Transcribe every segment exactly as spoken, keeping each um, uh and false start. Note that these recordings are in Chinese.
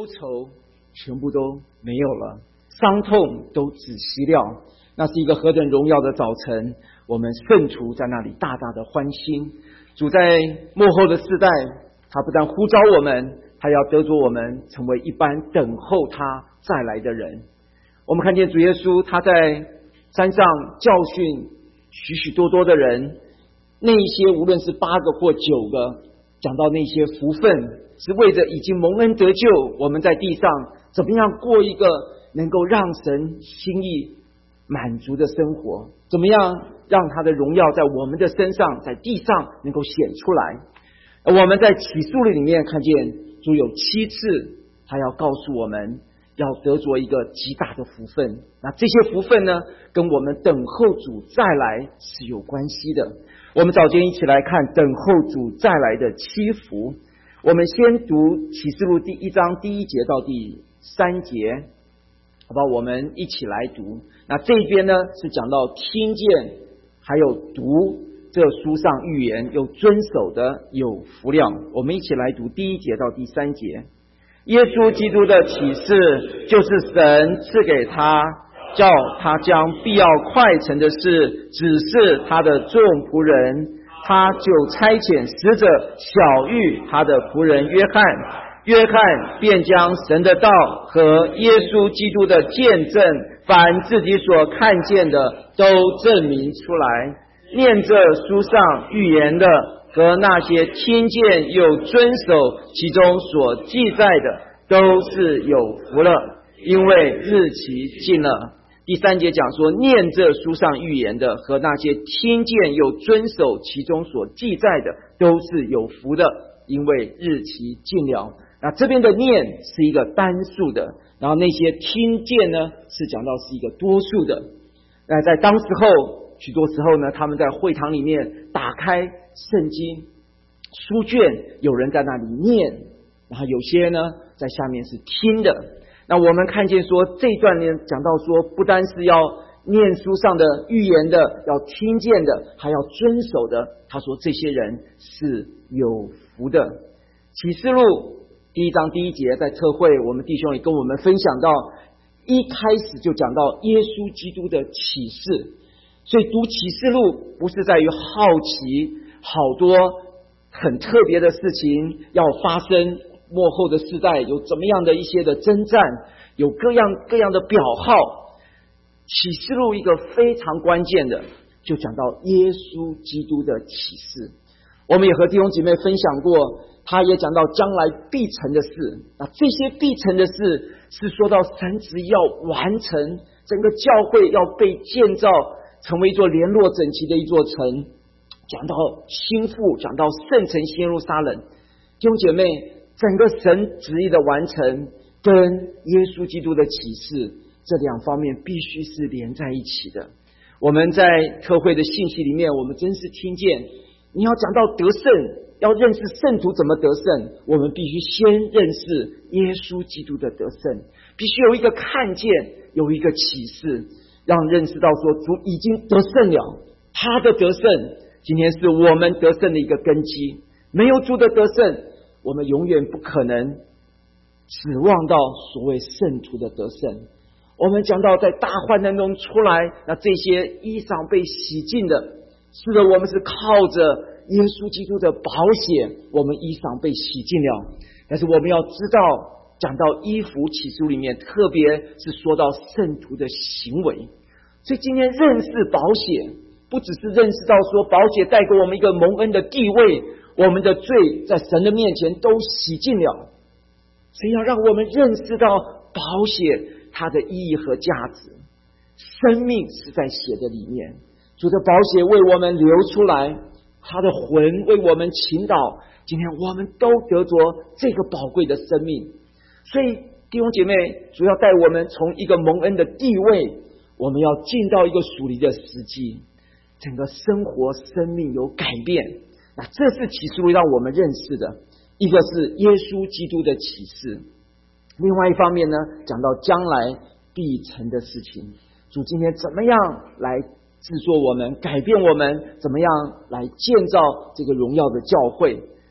忧愁全部都没有了，伤痛都止息了。那是一个何等荣耀的早晨，我们圣徒在那里大大的欢欣。主在末后的世代，他不但呼召我们，他要得着我们成为一般等候他再来的人。我们看见主耶稣他在山上教训许许多多的人，那一些无论是八个或九个，讲到那些福分是为着已经蒙恩得救，我们在地上怎么样过一个能够让神心意满足的生活，怎么样让他的荣耀在我们的身上在地上能够显出来。而我们在启示录里面看见主有七次他要告诉我们要得着一个极大的福分，那这些福分呢跟我们等候主再来是有关系的。我们早间一起来看等候主再来的七福。我们先读启示录第一章第一节到第三节，好吧，我们一起来读。那这边呢是讲到听见还有读这书上预言又遵守的有福了。我们一起来读第一节到第三节。耶稣基督的启示就是神赐给他，叫他将必要快成的事指示他的众仆人，他就差遣使者晓谕他的仆人约翰，约翰便将神的道和耶稣基督的见证，凡自己所看见的都证明出来。念这书上预言的和那些听见又遵守其中所记载的都是有福了，因为日期近了。第三节讲说，念这书上预言的和那些听见又遵守其中所记载的都是有福的，因为日期近了。那这边的念是一个单数的，然后那些听见呢是讲到是一个多数的。那在当时候许多时候呢，他们在会堂里面打开圣经书卷，有人在那里念，然后有些呢在下面是听的。那我们看见说这一段呢讲到说，不单是要念书上的预言的，要听见的，还要遵守的。他说这些人是有福的。启示录第一章第一节，在特会我们弟兄也跟我们分享到，一开始就讲到耶稣基督的启示。所以读启示录不是在于好奇好多很特别的事情要发生，末后的世代有怎么样的一些的征战，有各样各样的表号。启示录一个非常关键的就讲到耶稣基督的启示。我们也和弟兄姐妹分享过，他也讲到将来必成的事。那这些必成的事是说到神旨要完成，整个教会要被建造成为一座联络整齐的一座城，讲到新妇，讲到圣城新耶路撒冷。弟兄姐妹，整个神旨意的完成跟耶稣基督的启示这两方面必须是连在一起的。我们在特会的信息里面，我们真是听见，你要讲到得胜，要认识圣徒怎么得胜，我们必须先认识耶稣基督的得胜，必须有一个看见，有一个启示，让认识到说主已经得胜了，他的得胜今天是我们得胜的一个根基。没有主的得胜，我们永远不可能指望到所谓圣徒的得胜。我们讲到在大患难中出来，那这些衣裳被洗净的，是的，我们是靠着耶稣基督的宝血，我们衣裳被洗净了。但是我们要知道，讲到衣服启示里面，特别是说到圣徒的行为。所以今天认识宝血，不只是认识到说宝血带给我们一个蒙恩的地位，我们的罪在神的面前都洗净了。所以要让我们认识到宝血它的意义和价值，生命是在血的里面，主的宝血为我们流出来，他的魂为我们倾倒，今天我们都得着这个宝贵的生命。所以弟兄姐妹，主要带我们从一个蒙恩的地位，我们要进到一个属灵的时机，整个生活生命有改变。那这是启示录让我们认识的，一个是耶稣基督的启示，另外一方面呢，讲到将来必成的事情，主今天怎么样来制作我们，改变我们，怎么样来建造这个荣耀的教会。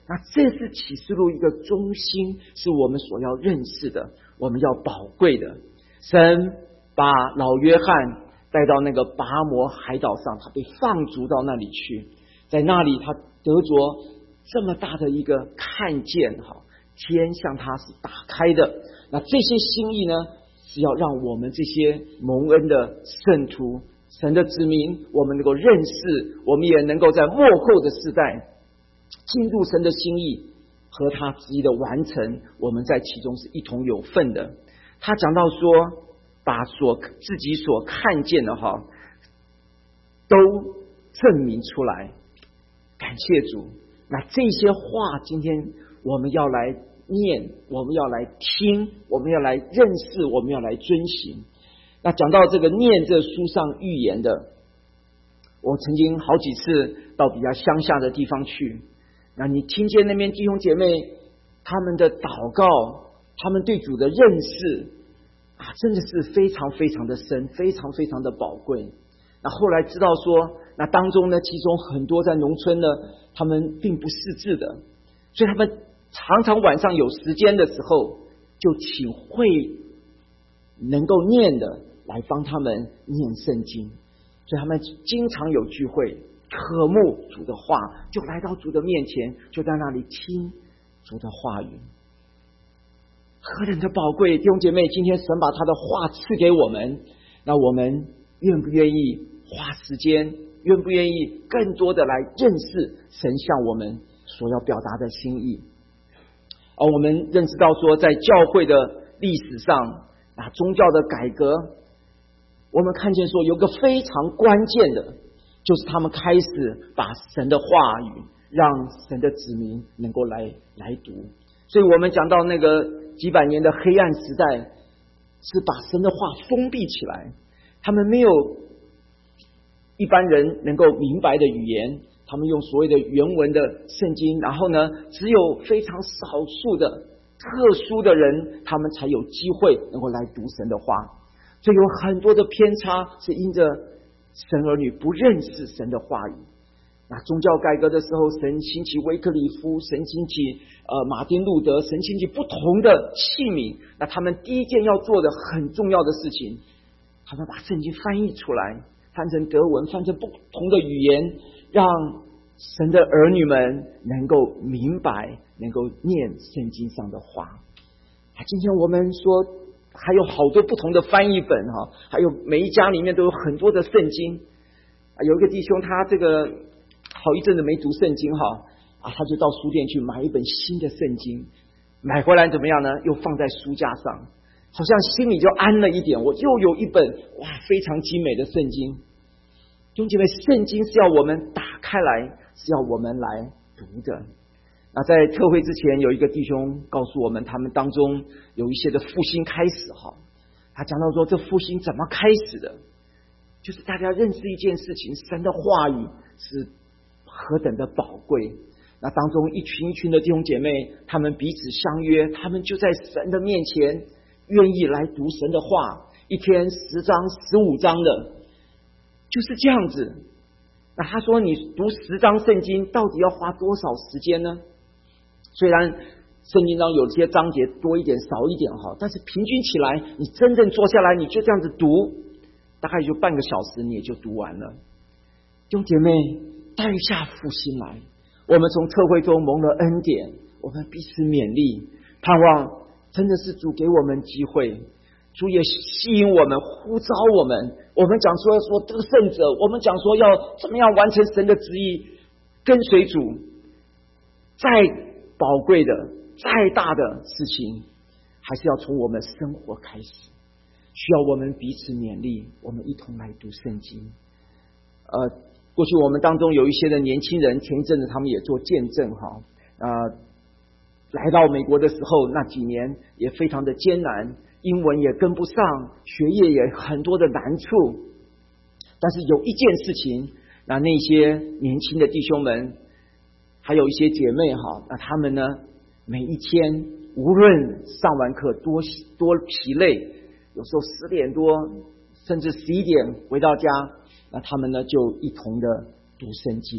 那这是启示录一个中心，是我们所要认识的，我们要宝贵的。神把老约翰带到那个拔摩海岛上，他被放逐到那里去，在那里他得着这么大的一个看见，天向他是打开的。那这些心意呢，是要让我们这些蒙恩的圣徒、神的子民，我们能够认识，我们也能够在末后的世代进入神的心意和他旨意的完成，我们在其中是一同有份的。他讲到说，把所自己所看见的哈，都证明出来。感谢主。那这些话今天我们要来念，我们要来听，我们要来认识，我们要来遵行。那讲到这个念这书上预言的，我曾经好几次到比较乡下的地方去，那你听见那边弟兄姐妹他们的祷告，他们对主的认识啊，真的是非常非常的深，非常非常的宝贵。那后来知道说，那当中呢，其中很多在农村呢，他们并不识字的，所以他们常常晚上有时间的时候，就请会能够念的来帮他们念圣经，所以他们经常有聚会，渴慕主的话，就来到主的面前，就在那里听主的话语。何等的宝贵！弟兄姐妹，今天神把他的话赐给我们，那我们愿不愿意花时间，愿不愿意更多的来认识神向我们所要表达的心意？而我们认识到说，在教会的历史上啊，宗教的改革，我们看见说有个非常关键的，就是他们开始把神的话语让神的子民能够来来读。所以我们讲到那个几百年的黑暗时代，是把神的话封闭起来，他们没有一般人能够明白的语言，他们用所谓的原文的圣经，然后呢，只有非常少数的特殊的人，他们才有机会能够来读神的话。所以有很多的偏差，是因着神儿女不认识神的话语。那宗教改革的时候，神兴起威克里夫，神兴起呃马丁路德，神兴起不同的器皿。那他们第一件要做的很重要的事情，他们把圣经翻译出来，翻成德文，翻成不同的语言，让神的儿女们能够明白，能够念圣经上的话。啊，今天我们说还有好多不同的翻译本哈，还有每一家里面都有很多的圣经。啊，有一个弟兄他这个好一阵子没读圣经哈，啊，他就到书店去买一本新的圣经，买回来怎么样呢？又放在书架上，好像心里就安了一点，我又有一本哇非常精美的圣经。弟兄姐妹，圣经是要我们打开来，是要我们来读的。那在特会之前，有一个弟兄告诉我们，他们当中有一些的复兴开始哈。他讲到说，这复兴怎么开始的？就是大家认识一件事情，神的话语是何等的宝贵。那当中一群一群的弟兄姐妹，他们彼此相约，他们就在神的面前愿意来读神的话，一天十章十五章的，就是这样子。那他说，你读十章圣经到底要花多少时间呢？虽然圣经上有些章节多一点少一点哈，但是平均起来，你真正坐下来你就这样子读，大概就半个小时你也就读完了。弟兄姐妹，带下复兴来，我们从特会中蒙了恩典，我们彼此勉励，盼望真的是主给我们机会，主也吸引我们，呼召我们。我们讲说说得胜者，我们讲说要怎么样完成神的旨意，跟随主。再宝贵的、再大的事情，还是要从我们生活开始，需要我们彼此勉励，我们一同来读圣经。呃，过去我们当中有一些的年轻人，前一阵子他们也做见证哈，呃，来到美国的时候那几年也非常的艰难，英文也跟不上，学业也很多的难处。但是有一件事情，那那些年轻的弟兄们，还有一些姐妹哈，那他们呢，每一天无论上完课多多疲累，有时候十点多甚至十一点回到家，那他们呢就一同的读圣经。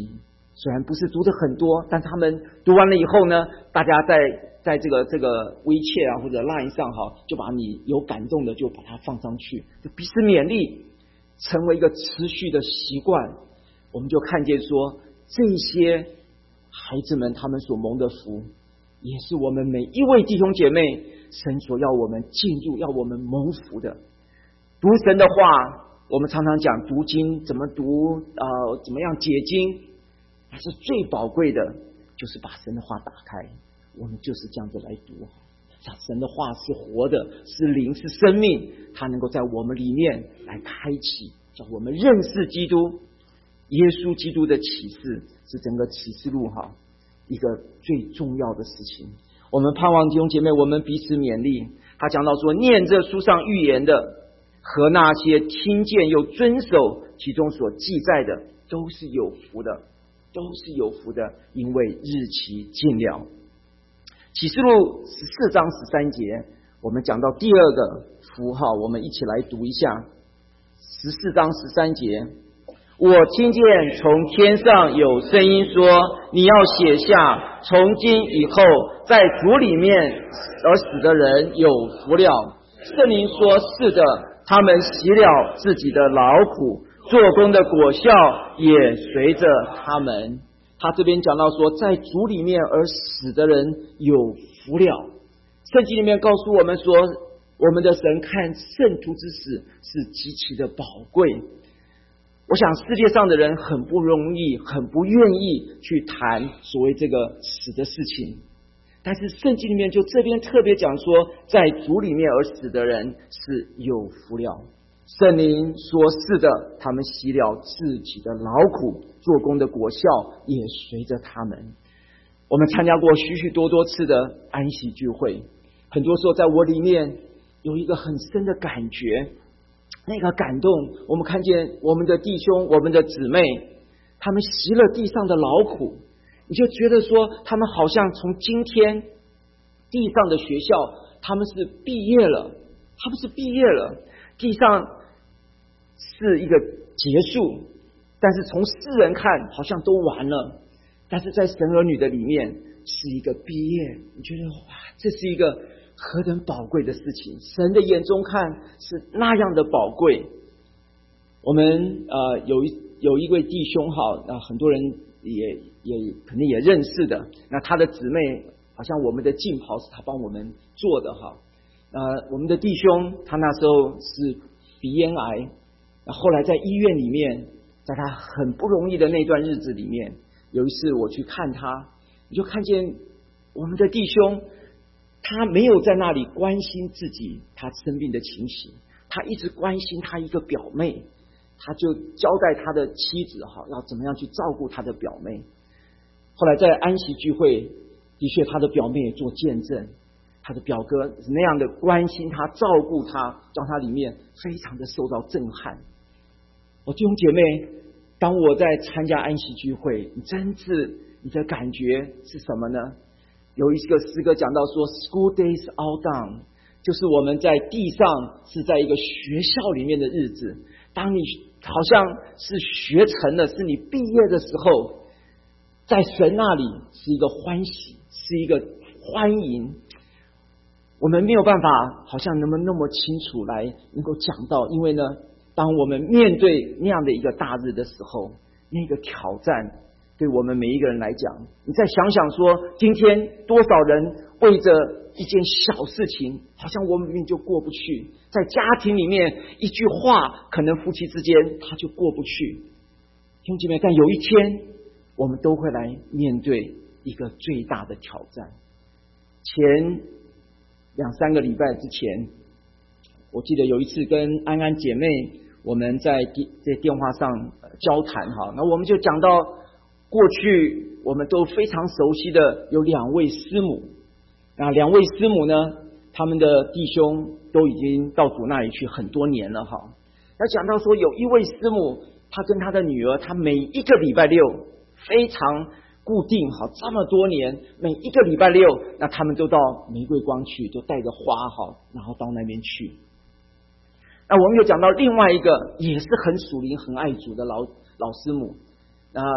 虽然不是读的很多，但他们读完了以后呢，大家在在这个这个WeChat啊或者 Line 上哈，就把你有感动的就把它放上去，就彼此勉励，成为一个持续的习惯。我们就看见说，这些孩子们他们所蒙的福，也是我们每一位弟兄姐妹神所要我们进入，要我们蒙福的。读神的话，我们常常讲读经怎么读，呃，怎么样解经，但是最宝贵的就是把神的话打开，我们就是这样子来读。神的话是活的，是灵，是生命，它能够在我们里面来开启，叫我们认识基督。耶稣基督的启示是整个启示录哈一个最重要的事情。我们盼望弟兄姐妹，我们彼此勉励。他讲到说，念这书上预言的和那些听见又遵守其中所记载的，都是有福的，都是有福的，因为日期近了。启示录十四章十三节，我们讲到第二个符号，我们一起来读一下。十四章十三节，我听见从天上有声音说，你要写下，从今以后在主里面而死的人有福了。圣灵说，是的，他们洗了自己的劳苦，做工的果效也随着他们。他这边讲到说，在主里面而死的人有福了。圣经里面告诉我们说，我们的神看圣徒之死是极其的宝贵。我想世界上的人很不容易，很不愿意去谈所谓这个死的事情，但是圣经里面就这边特别讲说，在主里面而死的人是有福了。圣灵说，是的，他们洗了自己的劳苦，做工的果效也随着他们。我们参加过许许多多次的安息聚会，很多时候在我里面有一个很深的感觉，那个感动，我们看见我们的弟兄我们的姊妹，他们习了地上的劳苦，你就觉得说他们好像从今天地上的学校他们是毕业了，他们是毕业了，地上是一个结束，但是从世人看好像都完了，但是在神儿女的里面是一个毕业。你觉得哇，这是一个何等宝贵的事情，神的眼中看是那样的宝贵。我们呃有一有一位弟兄哈，那很多人也也肯定也认识的，那他的姊妹好像我们的浸袍是他帮我们做的哈。呃我们的弟兄他那时候是鼻咽癌，那后来在医院里面，在他很不容易的那段日子里面，有一次我去看他，你就看见我们的弟兄，他没有在那里关心自己他生病的情形，他一直关心他一个表妹，他就交代他的妻子哈，要怎么样去照顾他的表妹。后来在安息聚会，的确他的表妹也做见证，他的表哥是那样的关心他，照顾他，让他里面非常的受到震撼。我弟兄姐妹，当我在参加安息聚会，你真是你的感觉是什么呢？有一个诗歌讲到说 School days all done， 就是我们在地上是在一个学校里面的日子，当你好像是学成了，是你毕业的时候，在神那里是一个欢喜，是一个欢迎。我们没有办法好像能不能那么清楚来能够讲到，因为呢当我们面对那样的一个大日的时候，那个挑战对我们每一个人来讲，你再想想说，今天多少人为着一件小事情，好像我们明明就过不去，在家庭里面一句话，可能夫妻之间他就过不去。弟兄姐妹，但有一天我们都会来面对一个最大的挑战。前两三个礼拜之前，我记得有一次跟安安姐妹我们在在电话上交谈哈，那我们就讲到过去我们都非常熟悉的有两位师母，那两位师母呢，他们的弟兄都已经到主那里去很多年了哈。那讲到说有一位师母，她跟她的女儿，她每一个礼拜六非常固定哈，这么多年每一个礼拜六，那他们都到玫瑰光去，就带着花哈，然后到那边去。那我们又讲到另外一个也是很属灵很爱主的老老师母，那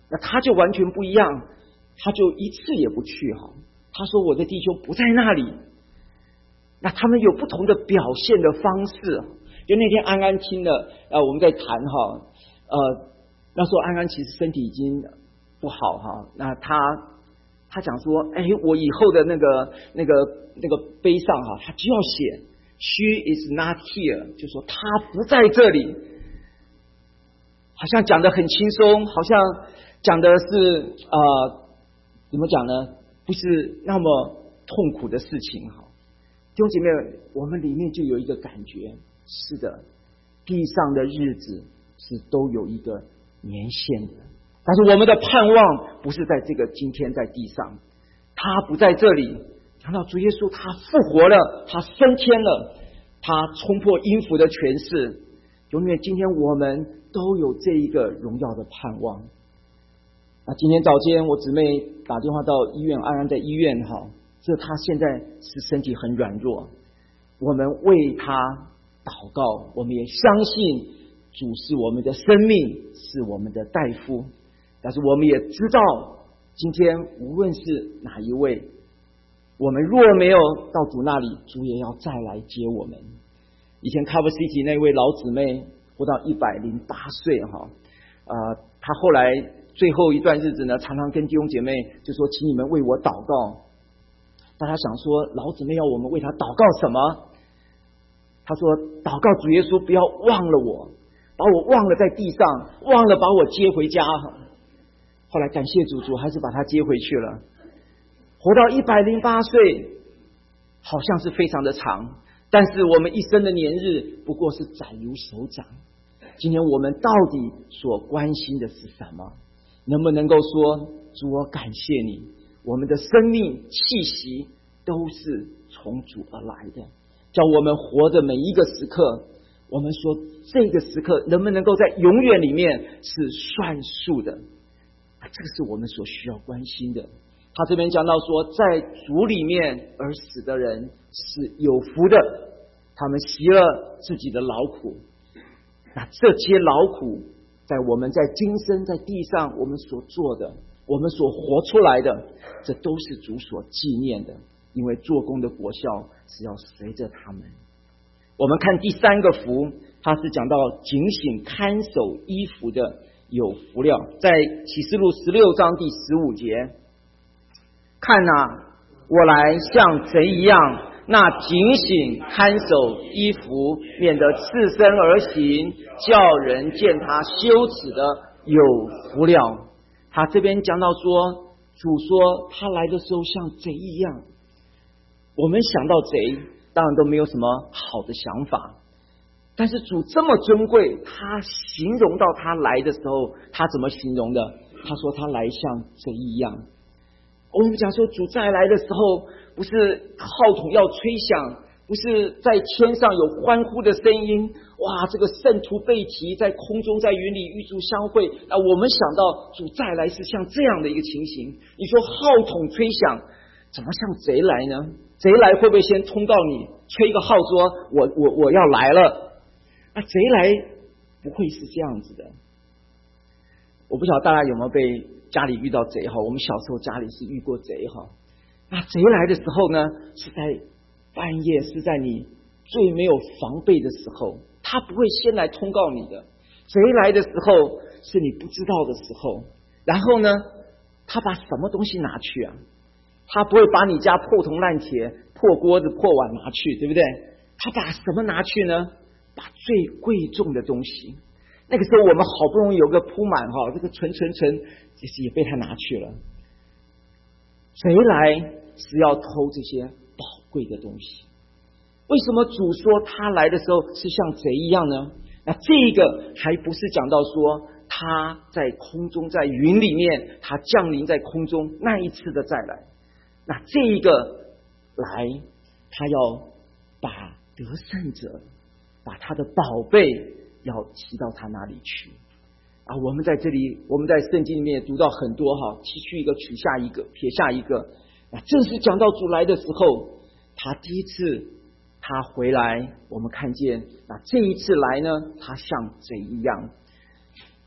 那他就完全不一样，他就一次也不去哈。他说我的弟兄不在那里。那他们有不同的表现的方式。就那天安安听了呃我们在谈哈，呃那时候安安其实身体已经不好哈，那他他讲说，哎，我以后的那个那个那个碑上哈，他就要写 She is not here， 就说他不在这里，好像讲得很轻松，好像讲的是呃怎么讲呢？不是那么痛苦的事情哈。弟兄姐妹，我们里面就有一个感觉，是的，地上的日子是都有一个年限的，但是我们的盼望不是在这个今天在地上，他不在这里。讲到主耶稣他复活了，他升天了，他冲破阴府的权势，永远今天我们都有这一个荣耀的盼望。那今天早间我姊妹打电话到医院，安安在医院哈，这他现在是身体很软弱，我们为他祷告，我们也相信主是我们的生命，是我们的大夫。但是我们也知道，今天无论是哪一位，我们若没有到主那里，主也要再来接我们。以前 Cover City 那位老姊妹活到一百零八岁哈，呃，她后来最后一段日子呢，常常跟弟兄姐妹就说，请你们为我祷告。大家想说，老姊妹要我们为她祷告什么？她说，祷告主耶稣不要忘了我，把我忘了在地上，忘了把我接回家。后来感谢主，主还是把她接回去了。活到一百零八岁，好像是非常的长，但是我们一生的年日不过是窄如手掌。今天我们到底所关心的是什么？能不能够说，主我感谢你，我们的生命气息都是从主而来的，叫我们活的每一个时刻，我们说这个时刻能不能够在永远里面是算数的，这个是我们所需要关心的。他这边讲到说，在主里面而死的人是有福的，他们习了自己的劳苦。那这些劳苦在我们在今生在地上我们所做的，我们所活出来的，这都是主所纪念的，因为做工的果效是要随着他们。我们看第三个福，他是讲到警醒看守衣服的有福了，在启示录十六章第十五节，看啊，我来像贼一样，那警醒看守衣服，免得赤身而行，叫人见他羞耻的有福了。他这边讲到说，主说他来的时候像贼一样，我们想到贼当然都没有什么好的想法，但是主这么尊贵，他形容到他来的时候，他怎么形容的？他说他来像贼一样。我们讲说主再来的时候，不是号筒要吹响，不是在天上有欢呼的声音，哇，这个圣徒被提在空中在云里与主相会啊！我们想到主再来是像这样的一个情形。你说号筒吹响，怎么像贼来呢？贼来会不会先通告你，吹一个号说我我我要来了？那贼来不会是这样子的。我不晓得大家有没有被家里遇到贼哈？我们小时候家里是遇过贼哈。那贼来的时候呢，是在半夜，是在你最没有防备的时候，他不会先来通告你的。贼来的时候是你不知道的时候，然后呢，他把什么东西拿去啊？他不会把你家破铜烂铁、破锅子、破碗拿去，对不对？他把什么拿去呢？把最贵重的东西。那个时候我们好不容易有个铺满哈，这个存存存，其实也被他拿去了。贼来是要偷这些宝贵的东西。为什么主说他来的时候是像贼一样呢？那这个还不是讲到说他在空中在云里面，他降临在空中那一次的再来。那这一个来，他要把得胜者，把他的宝贝要提到他那里去啊！我们在这里，我们在圣经里面也读到很多哈，提去一个，取下一个，撇下一个。那正是讲到主来的时候，他第一次他回来，我们看见那这一次来呢，他像贼一样。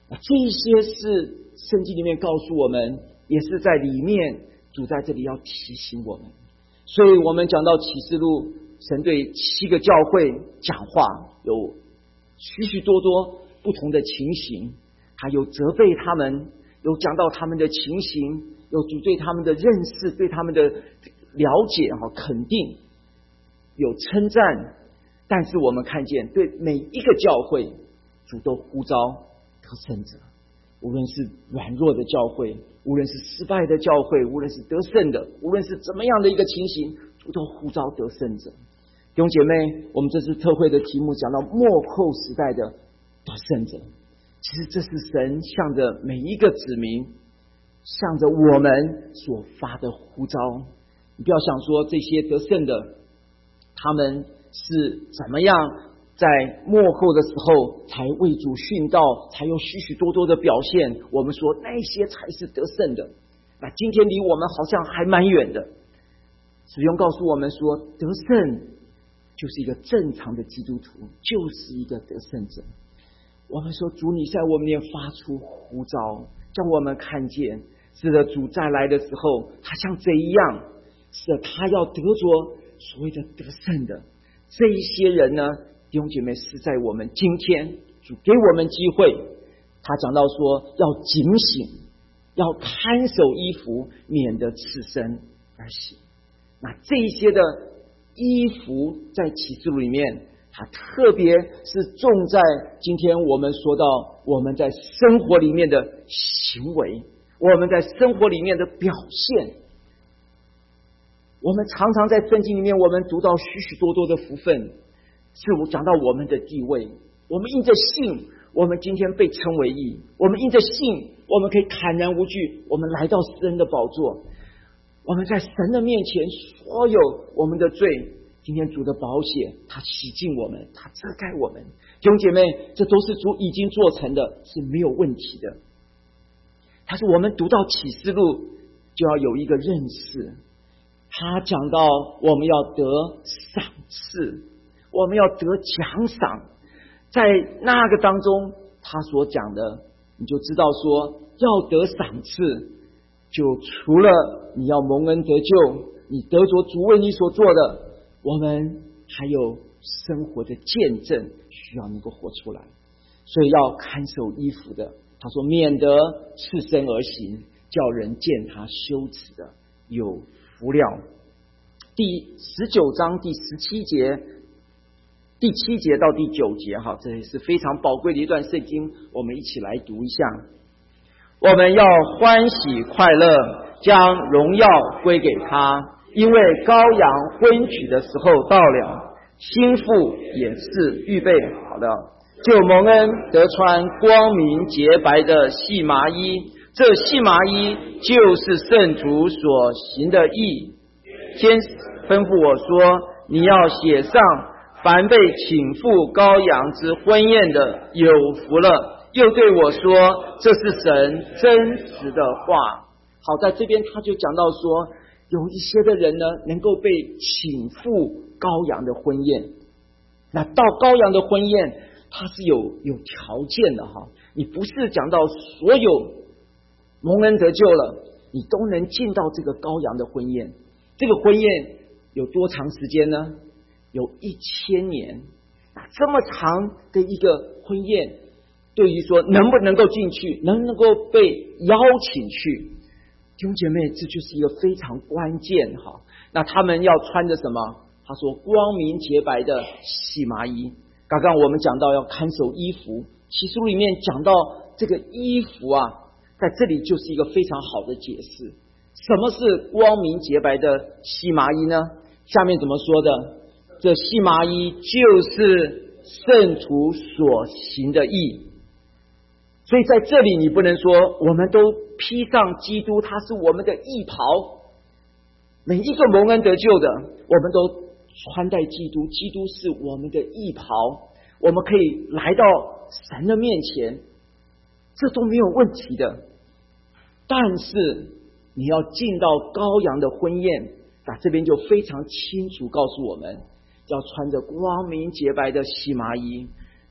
那这些是圣经里面告诉我们，也是在里面主在这里要提醒我们。所以我们讲到启示录，神对七个教会讲话，有许许多多不同的情形，还有责备他们，有讲到他们的情形，有主对他们的认识，对他们的了解和肯定，有称赞。但是我们看见对每一个教会，主都呼召得胜者，无论是软弱的教会，无论是失败的教会，无论是得胜的，无论是怎么样的一个情形，主都呼召得胜者。弟兄姐妹，我们这次特会的题目讲到末后时代的得胜者，其实这是神向着每一个子民，向着我们所发的呼召。你不要想说这些得胜的他们是怎么样在末后的时候才为主殉道，才有许许多多的表现，我们说那些才是得胜的。那今天离我们好像还蛮远的。使用告诉我们说，得胜就是一个正常的基督徒，就是一个得胜者。我们说主你在我们面发出呼召，叫我们看见，是的，主再来的时候他像贼一样，是的，他要得着所谓的得胜的这一些人呢，弟兄姐妹，是在我们今天主给我们机会。他讲到说要警醒，要看守衣服，免得赤身而行。那这一些的衣服在启示录里面，它特别是重在今天我们说到我们在生活里面的行为，我们在生活里面的表现。我们常常在圣经里面，我们读到许许多多的福分，是我讲到我们的地位。我们因着信，我们今天被称为义；我们因着信，我们可以坦然无惧，我们来到施恩的宝座。我们在神的面前，所有我们的罪，今天主的宝血，他洗净我们，他遮盖我们。弟兄姐妹，这都是主已经做成的，是没有问题的。但是我们读到启示录，就要有一个认识。他讲到我们要得赏赐，我们要得奖赏。在那个当中，他所讲的，你就知道说，要得赏赐，就除了你要蒙恩得救，你得着主为你所做的，我们还有生活的见证需要能够活出来。所以要看守衣服的，他说免得赤身而行，叫人见他羞耻的有福了。第十九章第十七节，第七节到第九节，哈，这也是非常宝贵的一段圣经，我们一起来读一下。我们要欢喜快乐，将荣耀归给他，因为羔羊婚娶的时候到了，新妇也是预备好了，就蒙恩得穿光明洁白的细麻衣，这细麻衣就是圣主所行的义。先吩咐我说，你要写上，凡被请赴羔羊之婚宴的有福了。又对我说，这是神真实的话。好，在这边他就讲到说，有一些的人呢，能够被请赴羔羊的婚宴。那到羔羊的婚宴，它是有有条件的哈，你不是讲到所有蒙恩得救了，你都能进到这个羔羊的婚宴。这个婚宴有多长时间呢？有一千年。那这么长的一个婚宴，对于说能不能够进去，能不能够被邀请去，弟兄姐妹，这就是一个非常关键哈。那他们要穿着什么？他说光明洁白的细麻衣。刚刚我们讲到要看守衣服，启示录里面讲到这个衣服啊，在这里就是一个非常好的解释。什么是光明洁白的细麻衣呢？下面怎么说的？这细麻衣就是圣徒所行的义。所以在这里你不能说我们都披上基督，他是我们的义袍。每一个蒙恩得救的，我们都穿戴基督，基督是我们的义袍，我们可以来到神的面前，这都没有问题的。但是你要进到羔羊的婚宴，那这边就非常清楚告诉我们，要穿着光明洁白的细麻衣。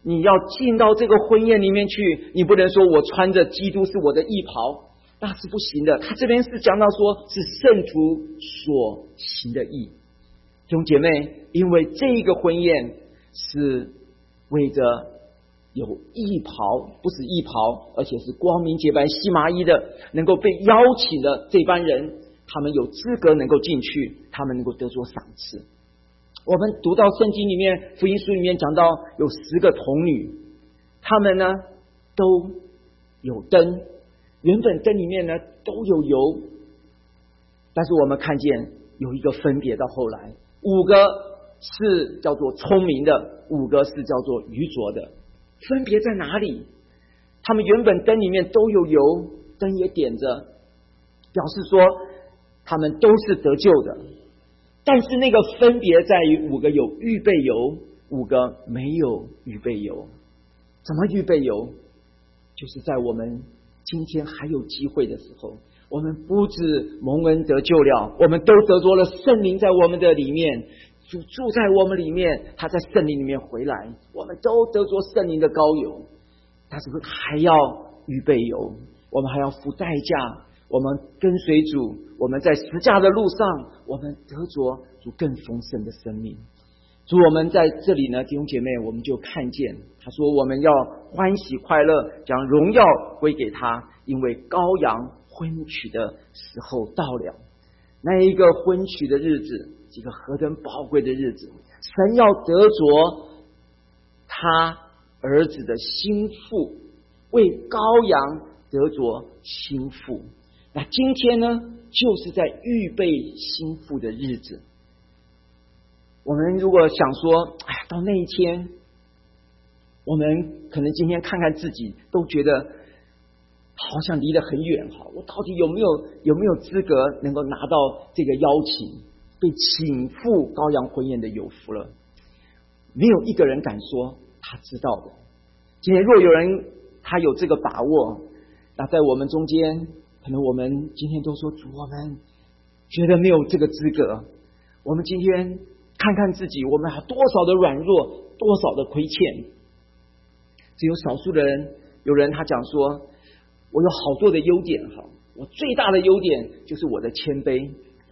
你要进到这个婚宴里面去，你不能说我穿着基督是我的义袍，那是不行的。他这边是讲到说是圣徒所行的义。弟兄姐妹，因为这个婚宴是为着有义袍，不是义袍，而且是光明洁白细麻衣的，能够被邀请的这班人，他们有资格能够进去，他们能够得着赏赐。我们读到圣经里面，福音书里面讲到有十个童女，他们呢都有灯，原本灯里面呢都有油，但是我们看见有一个分别，到后来五个是叫做聪明的，五个是叫做愚拙的，分别在哪里？他们原本灯里面都有油，灯也点着，表示说他们都是得救的。但是那个分别在于五个有预备油，五个没有预备油。怎么预备油？就是在我们今天还有机会的时候，我们不止蒙恩得救了，我们都得着了圣灵在我们的里面，主住在我们里面，他在圣灵里面回来，我们都得着圣灵的膏油。但是还要预备油，我们还要付代价，我们跟随主，我们在十架的路上，我们得着主更丰盛的生命。主，我们在这里呢，弟兄姐妹，我们就看见他说我们要欢喜快乐，将荣耀归给他，因为羔羊婚娶的时候到了。那一个婚娶的日子，一个何等宝贵的日子，神要得着他儿子的心腹，为羔羊得着心腹。那今天呢，就是在预备心腹的日子。我们如果想说，哎，到那一天，我们可能今天看看自己，都觉得好像离得很远哈。我到底有没有有没有资格能够拿到这个邀请，被请赴羔羊婚宴的有福了？没有一个人敢说他知道的。今天若有人他有这个把握，那在我们中间，可能我们今天都说主，我们觉得没有这个资格。我们今天看看自己，我们还有多少的软弱，多少的亏欠。只有少数的人，有人他讲说，我有好多的优点哈，我最大的优点就是我的谦卑。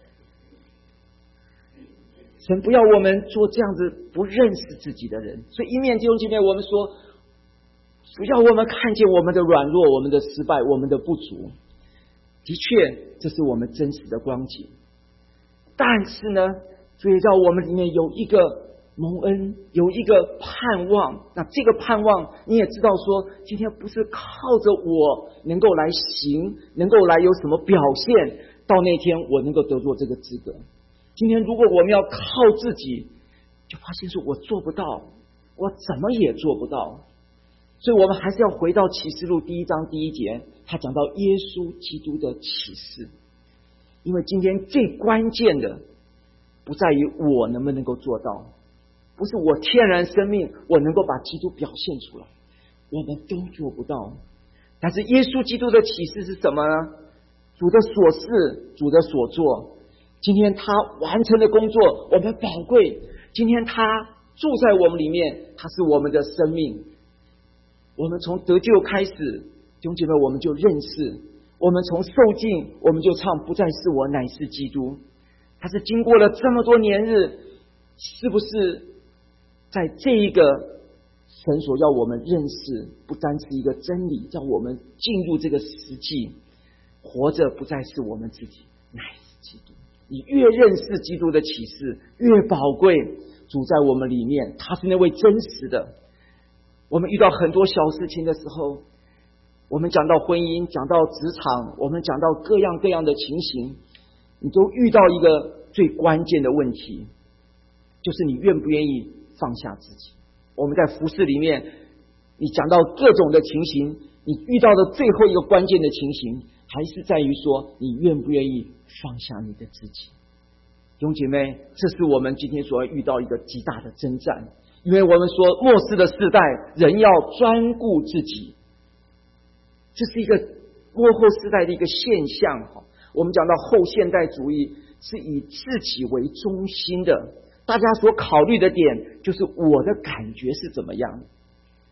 神不要我们做这样子不认识自己的人，所以一面弟兄姐妹，我们说不要我们看见我们的软弱，我们的失败，我们的不足。的确这是我们真实的光景，但是呢，主也叫我们里面有一个蒙恩，有一个盼望。那这个盼望你也知道说，今天不是靠着我能够来行，能够来有什么表现，到那天我能够得做这个资格。今天如果我们要靠自己，就发现说我做不到，我怎么也做不到。所以我们还是要回到启示录第一章第一节，他讲到耶稣基督的启示。因为今天最关键的不在于我能不能够做到，不是我天然生命我能够把基督表现出来，我们都做不到。但是耶稣基督的启示是什么呢？主的所事，主的所做，今天他完成的工作我们宝贵，今天他住在我们里面，他是我们的生命。我们从得救开始，弟兄姐妹，我们就认识，我们从受尽我们就唱不再是我乃是基督。他是经过了这么多年日，是不是在这一个神所要我们认识，不单是一个真理，叫我们进入这个实际，活着不再是我们自己，乃是基督。你越认识基督的启示，越宝贵。主在我们里面，他是那位真实的。我们遇到很多小事情的时候，我们讲到婚姻，讲到职场，我们讲到各样各样的情形，你都遇到一个最关键的问题，就是你愿不愿意放下自己。我们在服事里面，你讲到各种的情形，你遇到的最后一个关键的情形，还是在于说你愿不愿意放下你的自己。弟兄姐妹，这是我们今天所要遇到一个极大的征战。因为我们说末世的世代，人要专顾自己，这是一个末后世代的一个现象。我们讲到后现代主义是以自己为中心的，大家所考虑的点就是我的感觉是怎么样。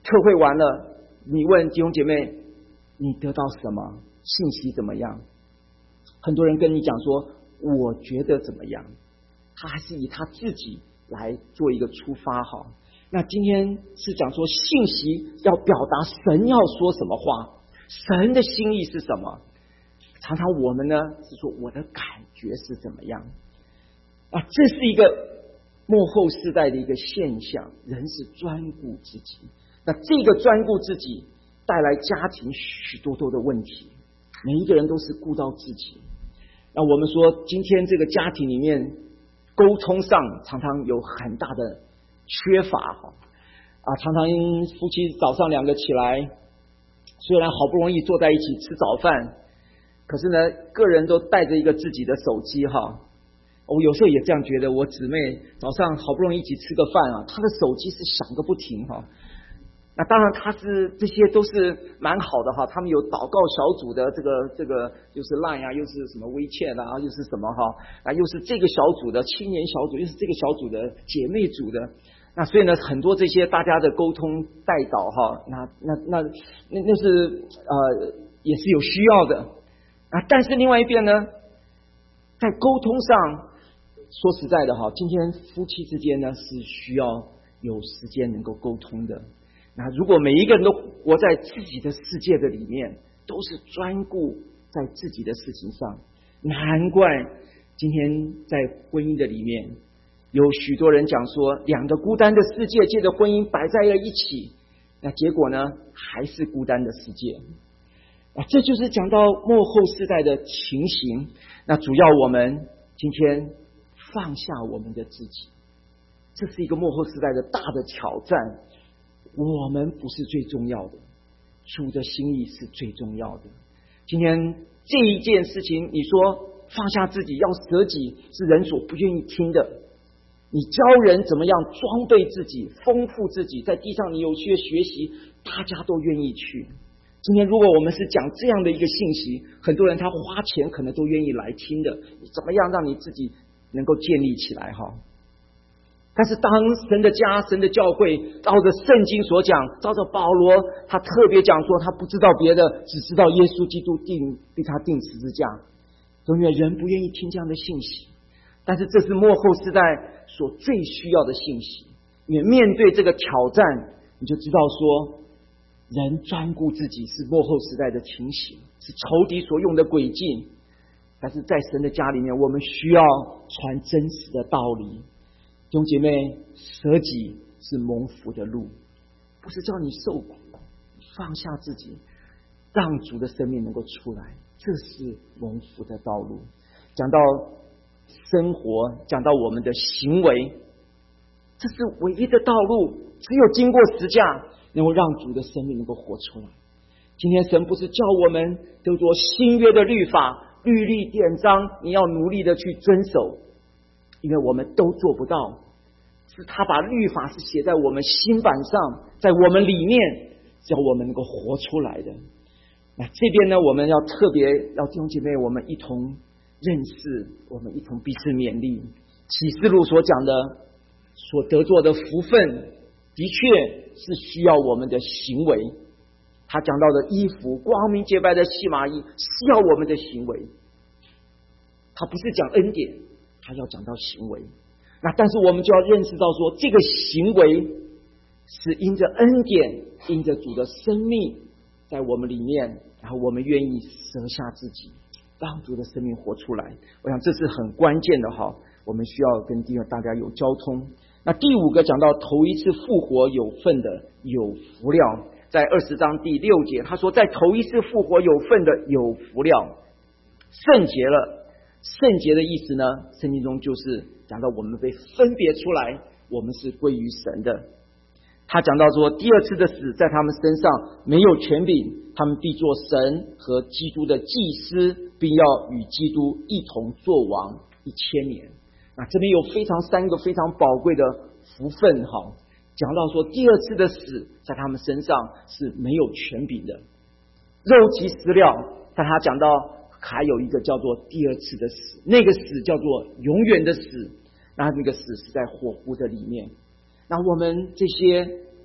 特会完了，你问弟兄姐妹，你得到什么？信息怎么样？很多人跟你讲说，我觉得怎么样？他还是以他自己来做一个出发哈。那今天是讲说，信息要表达神要说什么话，神的心意是什么？常常我们呢是说我的感觉是怎么样啊？这是一个末后世代的一个现象，人是专顾自己。那这个专顾自己带来家庭许多多的问题，每一个人都是顾到自己。那我们说今天这个家庭里面沟通上常常有很大的缺乏哈啊，常常夫妻早上两个起来，虽然好不容易坐在一起吃早饭，可是呢个人都带着一个自己的手机哈。我有时候也这样觉得，我姊妹早上好不容易一起吃个饭啊，她的手机是响个不停哈。那当然，他是这些都是蛮好的哈。他们有祷告小组的这个这个，又是 Line 啊，又是什么 WeChat 啊，又是什么哈啊，又是这个小组的青年小组，又是这个小组的姐妹组的。那所以呢，很多这些大家的沟通带导哈，那那那那那是呃也是有需要的啊。但是另外一边呢，在沟通上，说实在的哈，今天夫妻之间呢是需要有时间能够沟通的。那如果每一个人都活在自己的世界的里面，都是专顾在自己的事情上，难怪今天在婚姻的里面，有许多人讲说，两个孤单的世界借着婚姻摆在了一起，那结果呢，还是孤单的世界啊！这就是讲到末后世代的情形。那主要我们今天放下我们的自己，这是一个末后世代的大的挑战。我们不是最重要的，主的心意是最重要的。今天这一件事情，你说放下自己要舍己，是人所不愿意听的。你教人怎么样装备自己，丰富自己，在地上你有些学习，大家都愿意去。今天如果我们是讲这样的一个信息，很多人他花钱可能都愿意来听的。你怎么样让你自己能够建立起来哈？但是当神的家、神的教会照着圣经所讲，照着保罗他特别讲说，他不知道别的，只知道耶稣基督定被他定十字架。永远人不愿意听这样的信息，但是这是末后世代所最需要的信息。因为面对这个挑战，你就知道说，人专顾自己是末后时代的情形，是仇敌所用的诡计。但是在神的家里面，我们需要传真实的道理。弟兄姐妹，舍己是蒙福的路，不是叫你受苦，放下自己，让主的生命能够出来，这是蒙福的道路。讲到生活，讲到我们的行为，这是唯一的道路，只有经过十架，能够让主的生命能够活出来。今天神不是叫我们叫做新约的律法、律例典章，你要努力的去遵守，因为我们都做不到。是他把律法是写在我们心板上，在我们里面，叫我们能够活出来的。那这边呢，我们要特别要弟兄姐妹，我们一同认识，我们一同彼此勉励。启示录所讲的所得作的福分，的确是需要我们的行为。他讲到的衣服，光明洁白的细麻衣，需要我们的行为。他不是讲恩典，他要讲到行为。那但是我们就要认识到说，这个行为是因着恩典，因着主的生命在我们里面，然后我们愿意舍下自己，让主的生命活出来。我想这是很关键的哈，我们需要跟大家有交通。那第五个讲到头一次复活有份的有福了，在二十章第六节，他说在头一次复活有份的有福了，圣洁了。圣洁的意思呢，圣经中就是讲到我们被分别出来，我们是归于神的。他讲到说，第二次的死在他们身上没有权柄，他们必做神和基督的祭司，并要与基督一同作王一千年。那这边有非常三个非常宝贵的福分哈，讲到说第二次的死在他们身上是没有权柄的，肉体死了，但他讲到还有一个叫做第二次的死，那个死叫做永远的死，那那个死是在火湖的里面。那我们这些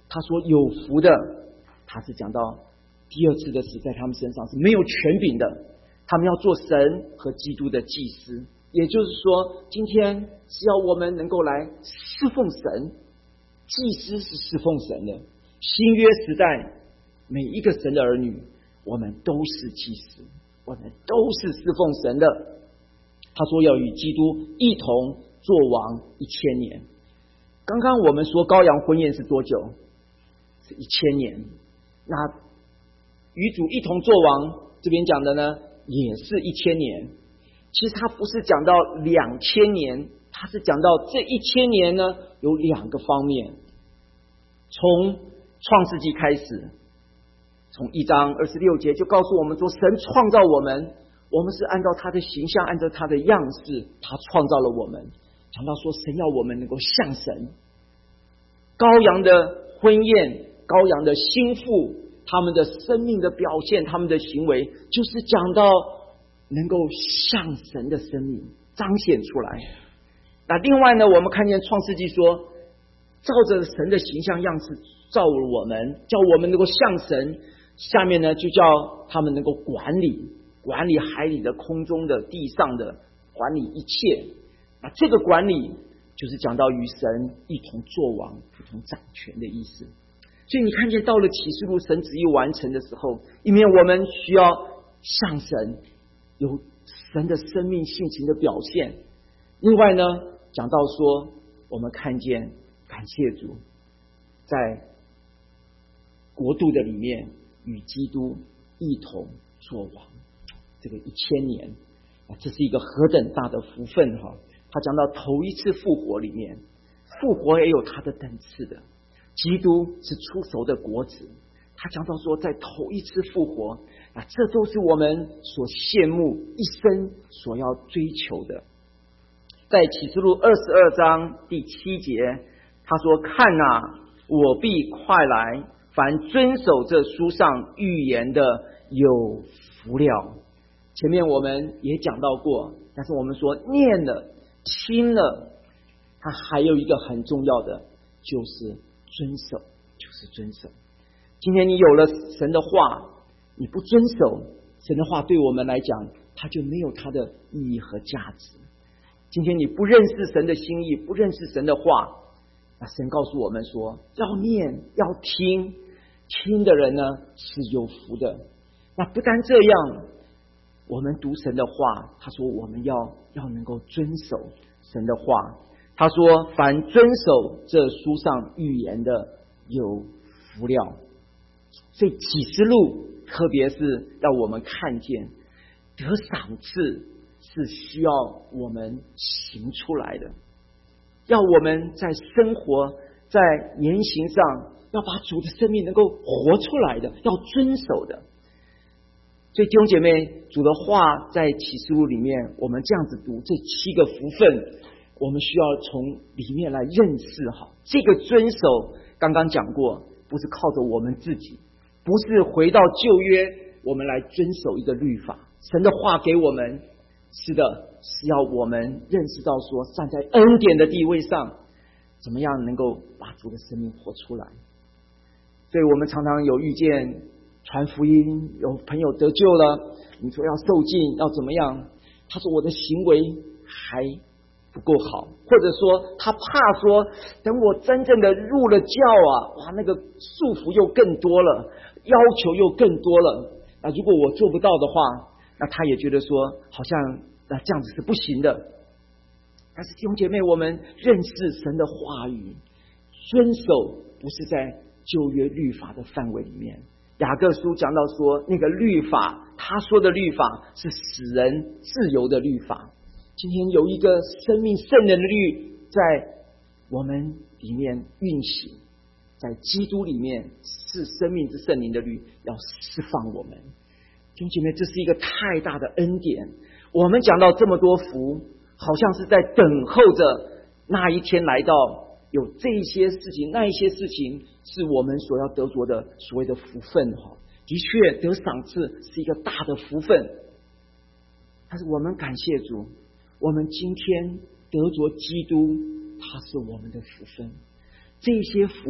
他说有福的，他是讲到第二次的死在他们身上是没有权柄的，他们要做神和基督的祭司。也就是说，今天是要我们能够来侍奉神，祭司是侍奉神的。新约时代，每一个神的儿女，我们都是祭司，我们都是侍奉神的。他说要与基督一同作王一千年。刚刚我们说羔羊婚宴是多久？是一千年。那与主一同作王，这边讲的呢，也是一千年。其实他不是讲到两千年，他是讲到这一千年呢，有两个方面。从创世纪开始，从一章二十六节就告诉我们说，神创造我们，我们是按照他的形象，按照他的样式，他创造了我们。讲到说，神要我们能够像神。羔羊的婚宴，羔羊的心腹，他们的生命的表现，他们的行为，就是讲到能够像神的生命彰显出来。那另外呢，我们看见创世纪说，照着神的形象样式造我们，叫我们能够像神。下面呢，就叫他们能够管理管理海里的、空中的、地上的，管理一切。那这个管理就是讲到与神一同作王、一同掌权的意思。所以你看见到了启示录神旨意完成的时候，一面我们需要像神，有神的生命性情的表现。另外呢，讲到说我们看见感谢主在国度的里面与基督一同作王，这个一千年，这是一个何等大的福分哈！他讲到头一次复活里面，复活也有他的等次的，基督是出熟的果子。他讲到说，在头一次复活，啊，这都是我们所羡慕一生所要追求的。在启示录二十二章第七节，他说：“看啊，我必快来，凡遵守这书上预言的，有福了。”前面我们也讲到过，但是我们说念了、听了，它还有一个很重要的，就是遵守，就是遵守。今天你有了神的话，你不遵守神的话，对我们来讲，它就没有它的意义和价值。今天你不认识神的心意，不认识神的话，那神告诉我们说，要念要听，听的人呢是有福的。那不但这样，我们读神的话，他说我们要要能够遵守神的话。他说凡遵守这书上预言的，有福了。所以启示录特别是要我们看见得赏赐是需要我们行出来的，要我们在生活在言行上要把主的生命能够活出来的，要遵守的。所以弟兄姐妹，主的话在启示录里面，我们这样子读这七个福分，我们需要从里面来认识好这个遵守。刚刚讲过，不是靠着我们自己，不是回到旧约我们来遵守一个律法，神的话给我们，是的，是要我们认识到说，站在恩典的地位上，怎么样能够把主的生命活出来。所以我们常常有遇见传福音，有朋友得救了，你说要受尽要怎么样，他说我的行为还不够好，或者说他怕说等我真正的入了教啊，哇，那个束缚又更多了，要求又更多了，那如果我做不到的话，那他也觉得说好像那这样子是不行的。但是弟兄姐妹，我们认识神的话语，遵守不是在旧约律法的范围里面。雅各书讲到说，那个律法，他说的律法是使人自由的律法。今天有一个生命圣人的律在我们里面运行，在基督里面是生命之圣灵的律要释放我们。弟兄姐妹，这是一个太大的恩典。我们讲到这么多福，好像是在等候着那一天来到，有这一些事情那一些事情是我们所要得着的所谓的福分。的确得赏赐是一个大的福分，但是我们感谢主，我们今天得着基督，他是我们的福分。这些福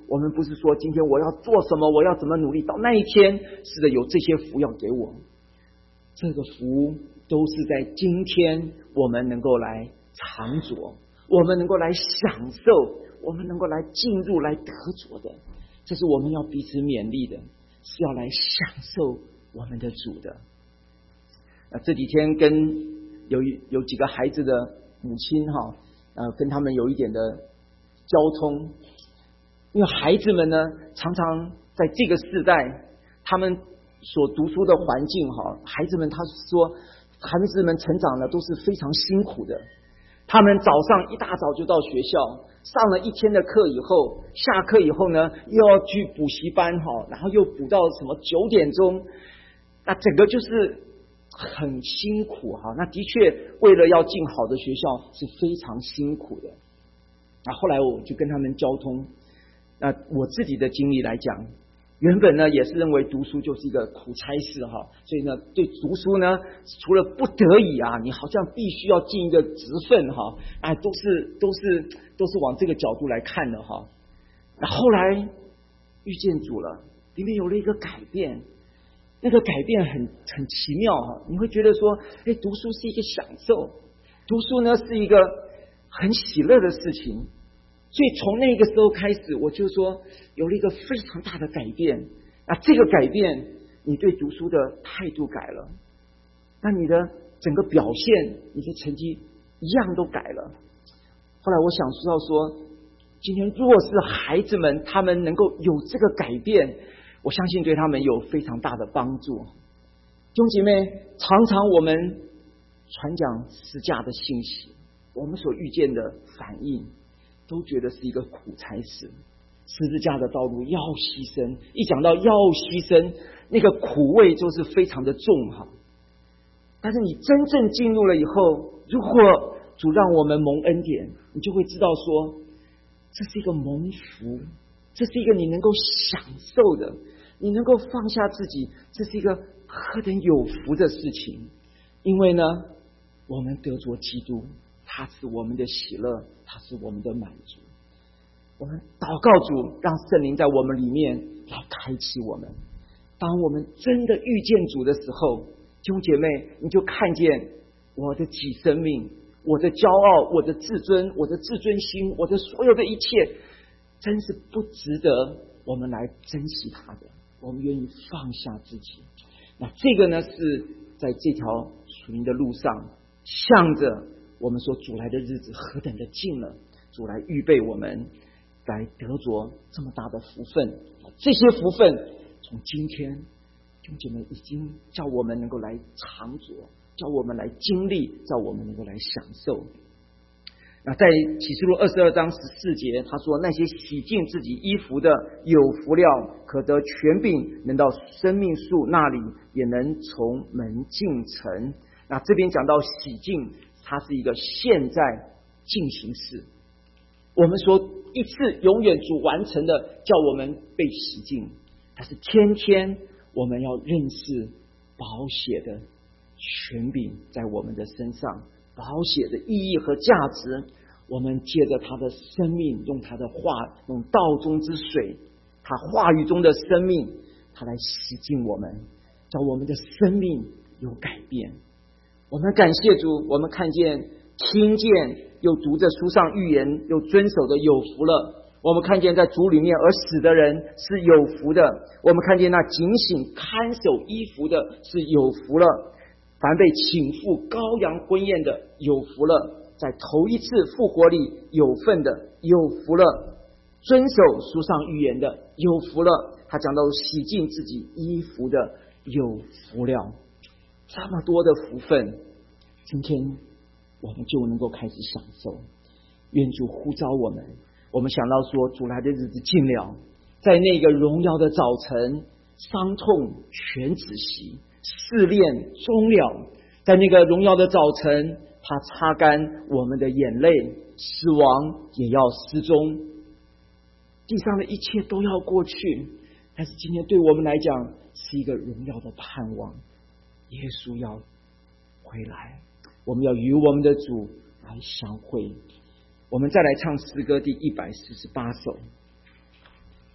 我们不是说今天我要做什么，我要怎么努力，到那一天是的，有这些福要给我。这个福都是在今天我们能够来尝着，我们能够来享受，我们能够来进入来得着的。这是我们要彼此勉励的，是要来享受我们的主的。那这几天跟有有几个孩子的母亲哈，呃，跟他们有一点的交通，因为孩子们呢，常常在这个世代，他们所读书的环境哈，孩子们他说，孩子们成长呢都是非常辛苦的。他们早上一大早就到学校，上了一天的课以后，下课以后呢，又要去补习班哈，然后又补到什么九点钟，那整个就是很辛苦哈。那的确，为了要进好的学校是非常辛苦的。那后来我就跟他们交通，那我自己的经历来讲，原本呢也是认为读书就是一个苦差事哈，所以呢对读书呢除了不得已啊，你好像必须要进一个职分哈，哎都是都是都是往这个角度来看的哈。那后来遇见主了，里面有了一个改变，那个改变很很奇妙哈，你会觉得说，哎，读书是一个享受，读书呢是一个很喜乐的事情。所以从那个时候开始，我就说有了一个非常大的改变。那这个改变，你对读书的态度改了，那你的整个表现，你的成绩一样都改了。后来我想知道说，今天若是孩子们他们能够有这个改变，我相信对他们有非常大的帮助。弟兄姐妹，常常我们传讲十架的信息，我们所遇见的反应都觉得是一个苦差事，十字架的道路要牺牲，一讲到要牺牲，那个苦味就是非常的重哈。但是你真正进入了以后，如果主让我们蒙恩典，你就会知道说，这是一个蒙福，这是一个你能够享受的，你能够放下自己，这是一个何等有福的事情。因为呢，我们得着基督，他是我们的喜乐，他是我们的满足。我们祷告主，让圣灵在我们里面来开启我们。当我们真的遇见主的时候，弟兄姐妹，你就看见我的己生命，我的骄傲，我的自尊，我的自尊心，我的所有的一切，真是不值得我们来珍惜他的。我们愿意放下自己。那这个呢，是在这条属灵的路上，向着我们说主来的日子何等的近了，主来预备我们来得着这么大的福分。这些福分从今天弟兄姐妹已经叫我们能够来尝着，叫我们来经历，叫我们能够来享受。那在启示录二十二章十四节，他说那些洗净自己衣服的有福了，可得权柄，能到生命树那里，也能从门进城。那这边讲到洗净，它是一个现在进行式。我们说一次永远主完成的，叫我们被洗净，但是天天我们要认识宝血的权柄在我们的身上，宝血的意义和价值，我们借着他的生命，用他的话，用道中之水，他话语中的生命，他来洗净我们，叫我们的生命有改变。我们感谢主，我们看见听见又读着书上预言又遵守的有福了。我们看见在主里面而死的人是有福的，我们看见那警醒看守衣服的是有福了，凡被请赴羔羊婚宴的有福了，在头一次复活里有份的有福了，遵守书上预言的有福了，他讲到洗净自己衣服的有福了。这么多的福分，今天我们就能够开始享受。愿主呼召我们，我们想到说主来的日子近了，在那个荣耀的早晨，伤痛全止息，试炼终了，在那个荣耀的早晨，他擦干我们的眼泪，死亡也要失踪，地上的一切都要过去。但是今天对我们来讲是一个荣耀的盼望，耶稣要回来，我们要与我们的主来相会。我们再来唱诗歌第一百四十八首。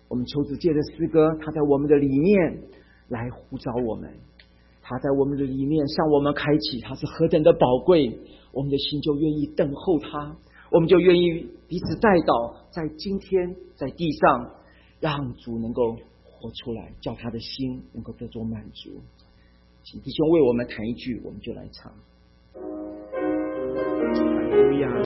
我们求主借着诗歌，他在我们的里面来呼召我们，他在我们的里面向我们开启，他是何等的宝贵，我们的心就愿意等候他，我们就愿意彼此代祷，在今天在地上让主能够活出来，叫他的心能够得着满足。请弟兄为我们弹一句，我们就来唱。哈利路亚。